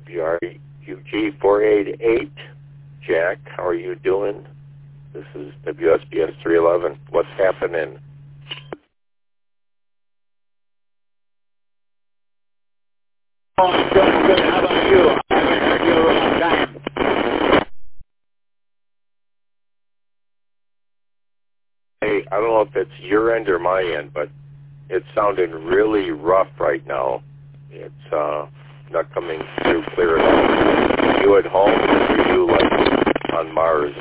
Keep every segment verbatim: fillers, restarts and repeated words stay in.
W R U G four eight eight. Jack, how are you doing? This is W S B S three eleven. What's happening? Oh, I'm doing good. How about you? I haven't heard you in a long time. Hey, I don't know if it's your end or my end, but it's sounding really rough right now. It's uh, not coming through clear enough. Are you at home or are you like on Mars?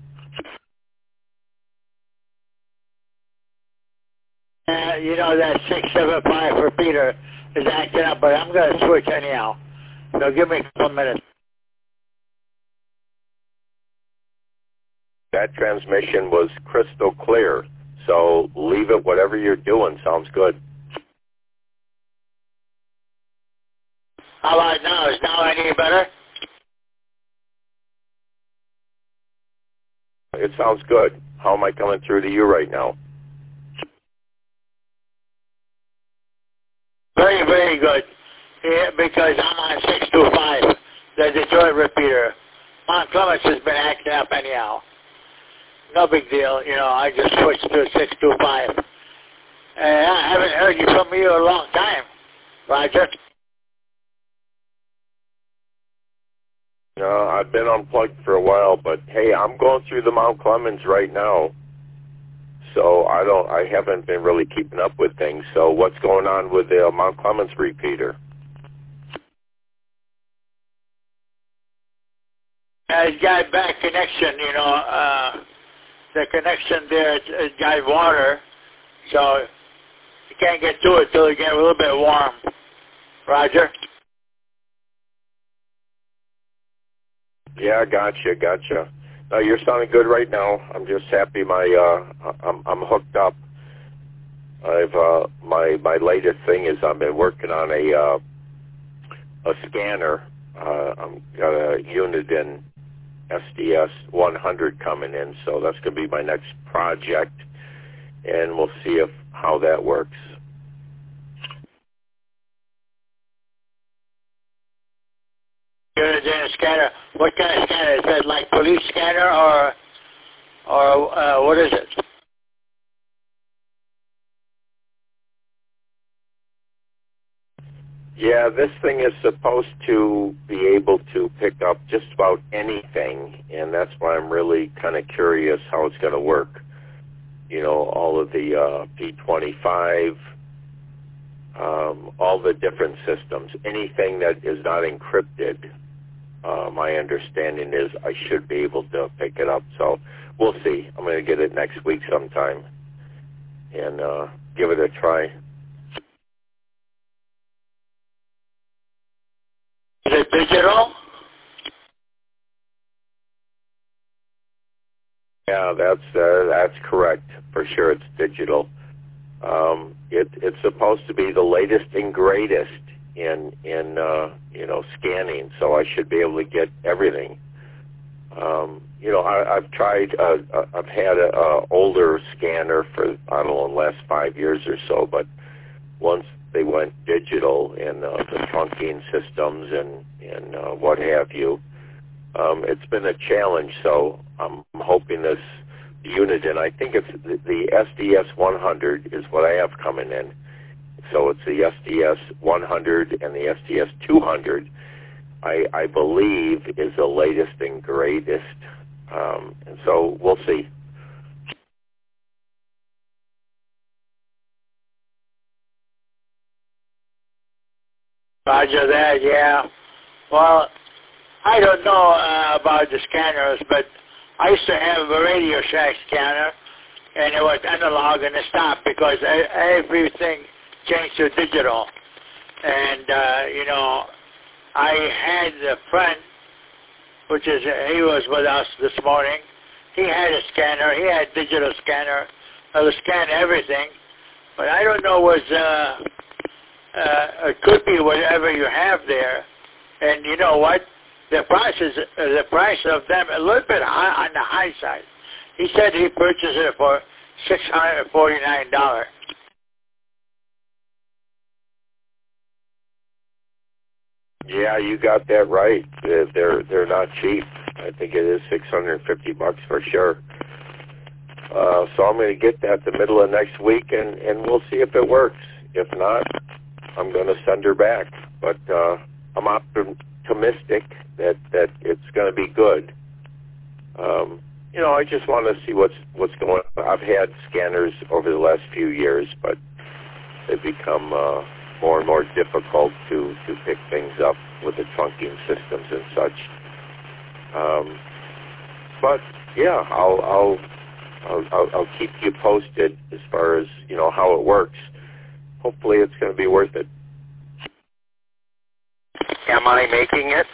Uh, you know, that six seven five repeater is acting up, but I'm going to switch anyhow. So give me a couple minutes. That transmission was crystal clear, so leave it. Whatever you're doing sounds good. How about now? Is now any better? It sounds good. How am I coming through to you right now? Very, very good. Yeah, because I'm on six two five, the Detroit repeater. Mount Clemens has been acting up anyhow. No big deal. You know, I just switched to six two five. And I haven't heard you from you in a long time, Roger. No, I've been unplugged for a while, but hey, I'm going through the Mount Clemens right now. So I don't, I haven't been really keeping up with things. So what's going on with the Mount Clemens repeater? Uh, it's got bad connection, you know. Uh, the connection there, it's, it's got water, so you can't get to it till you get a little bit warm. Roger? Yeah, gotcha, gotcha. No, you're sounding good right now. I'm just happy my uh, I'm I'm hooked up. I've uh, my my latest thing is I've been working on a uh, a scanner. Uh, I'm got a unit in S D S one hundred coming in, so that's going to be my next project, and we'll see if how that works. You're doing a scanner. What kind of scanner? Is that like police scanner or or uh, what is it? Yeah, this thing is supposed to be able to pick up just about anything, and that's why I'm really kind of curious how it's going to work. You know, all of the uh, P twenty-five, um, all the different systems, anything that is not encrypted, uh, my understanding is I should be able to pick it up. So we'll see. I'm going to get it next week sometime and uh, give it a try. Is it digital? Yeah, that's uh, that's correct. For sure, it's digital. Um, it, it's supposed to be the latest and greatest in in uh, you know scanning, so I should be able to get everything. Um, you know, I, I've tried. Uh, uh, I've had a, a older scanner for I don't know the last five years or so, but once they went digital and uh, the trunking systems and and uh, what have you, um, it's been a challenge. So I'm hoping this unit, and I think it's the, the S D S one hundred is what I have coming in. So it's the S D S one hundred and the S D S two hundred, I, I believe, is the latest and greatest. Um, and so we'll see. Roger that, yeah. Well, I don't know uh, about the scanners, but I used to have a Radio Shack scanner, and it was analog, and it stopped because everything changed to digital. And, uh, you know, I had a friend, which is, he was with us this morning. He had a scanner. He had a digital scanner. It would scan everything. But I don't know was, uh, uh, it could be whatever you have there. And you know what? The price is, uh, the price of them a little bit high, on the high side. He said he purchased it for six hundred forty-nine dollars. Yeah, you got that right. They're they're, they're not cheap. I think it is six hundred fifty bucks for sure. Uh, so I'm going to get that the middle of next week, and, and we'll see if it works. If not, I'm going to send her back. But uh, I'm optimistic that, that it's going to be good. Um, you know, I just want to see what's what's going on. I've had scanners over the last few years, but they've become uh, more and more difficult to, to pick things up with the trunking systems and such. Um, but yeah, I'll, I'll I'll I'll I'll keep you posted as far as you know how it works. Hopefully, it's going to be worth it. Am I making it?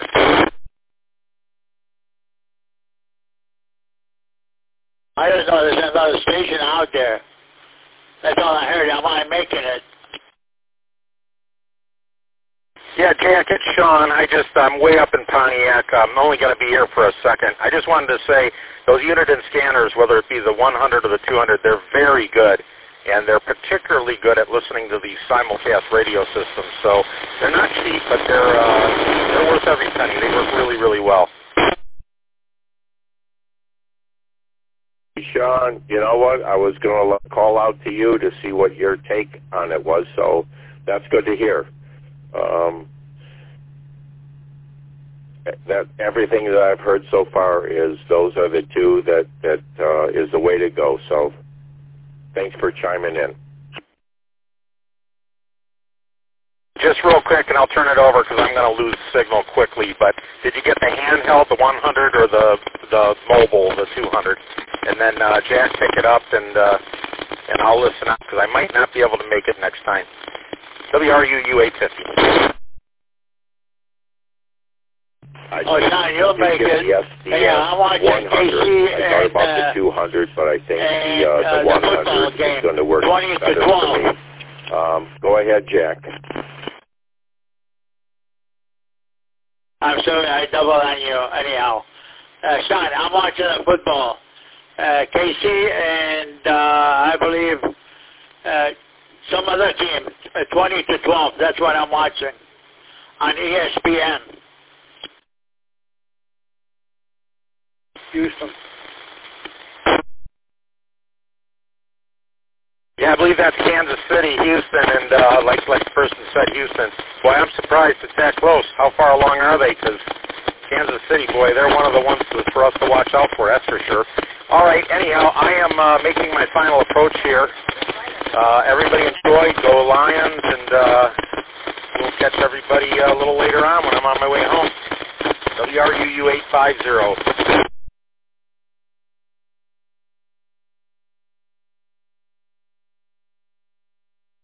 I don't know. There's another station out there. That's all I heard. Am I making it? Yeah, Jack, it's Sean. I just, I'm way up in Pontiac. I'm only going to be here for a second. I just wanted to say those Uniden scanners, whether it be the one hundred or the two hundred, they're very good. And they're particularly good at listening to these simulcast radio systems. So they're not cheap, but they're, uh, they're worth every penny. They work really, really well. Sean, you know what? I was going to call out to you to see what your take on it was, so that's good to hear. Um, that everything that I've heard so far is those are the two that that uh, is the way to go. So, thanks for chiming in. Just real quick, and I'll turn it over because I'm going to lose signal quickly. But did you get the handheld, the one hundred, or the the mobile, the two hundred? And then uh, Jack, pick it up, and uh, and I'll listen up because I might not be able to make it next time. W R U U eight fifty. I oh, Sean, you'll make it. Yes, the yeah, I want one hundred. I thought about uh, the two hundred, but I think and, the uh, the uh, one hundred the is going to work twenty better to twelve. for me. Um, go ahead, Jack. I'm sorry, I double on you anyhow. Uh, Sean, I'm watching the football. Uh, K C and uh, I believe uh, some other team, uh, twenty to twelve. That's what I'm watching on E S P N. Houston. Yeah, I believe that's Kansas City, Houston, and uh, like like the person said, Houston. Boy, I'm surprised it's that close. How far along are they? Because Kansas City, boy, they're one of the ones for us to watch out for, that's for sure. All right, anyhow, I am uh, making my final approach here. Uh, everybody enjoy, go Lions, and uh, we'll catch everybody a little later on when I'm on my way home. W R U U eight fifty.